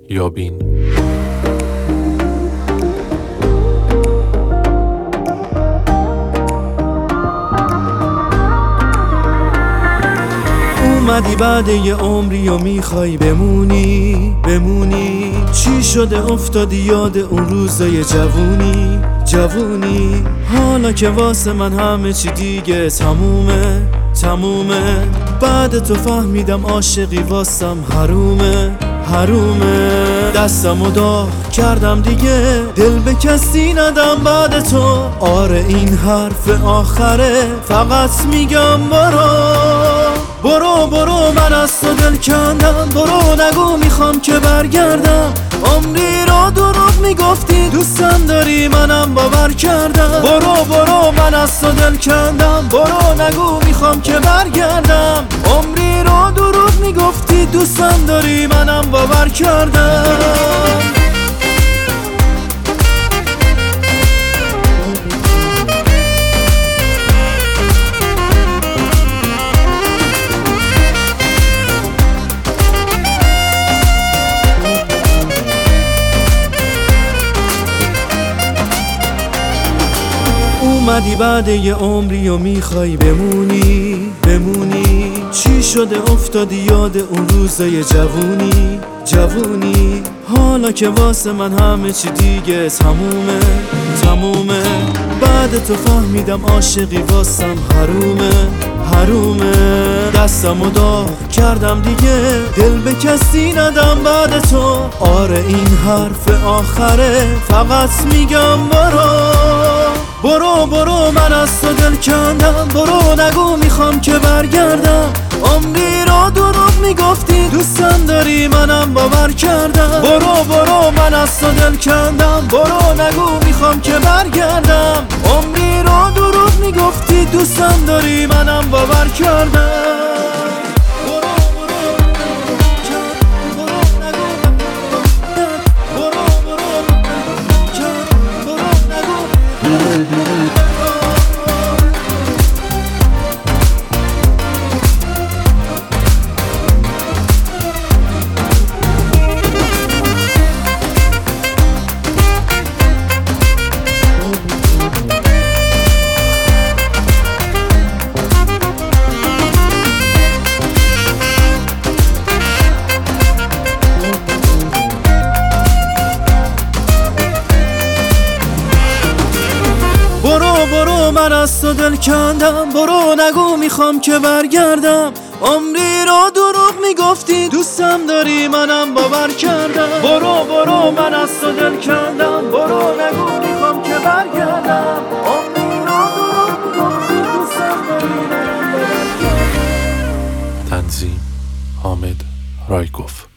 یابین. اومدی بعد یه عمری و میخوای بمونی چی شده افتادی یاد اون روزای جوونی حالا که واسه من همه چی دیگه تمومه بعد تو فهمیدم عاشقی واسم حرومه دستمو داغ کردم دیگه دل به کسی ندم بعد تو. آره این حرف آخره فقط میگم برو من از تو دل کندم. برو نگو میخوام که برگردم. عمری رو دروغ میگفتی دوستم داری منم باور کردم. برو من از تو دل کندم. برو نگو میخوام که برگردم. عمری رو دروغ میگفتی دوستم داری منم باور کردم. اومدی بعد یه عمری و میخوای بمونی چی شده افتادی یاد اون روزای جوونی حالا که واسه من همه چی دیگه تمومه بعد تو فهمیدم عاشقی واسم حرومه دستمو داغ کردم دیگه دل به کسی ندم بعد تو. آره این حرف آخره فقط میگم برو من از تو دل کندم. برو نگو میخوام که برگردم. عمری رو دروغ میگفتی دوستم داری منم باور کردم. برو من از تو دل کندم. برو نگو میخوام که برگردم. عمری رو دروغ میگفتی دوستم داری منم باور کردم. برو من از تو دل کندم. برو نگو میخوام که برگردم. عمری رو دروغ میگفتی دوستم داری منم باور کردم. برو من از تو دل کندم. برو نگو میخوام که برگردم. عمری رو دروغ میگفتی دوستم داری منم باور کردم. تنظیم حامد رایگوف.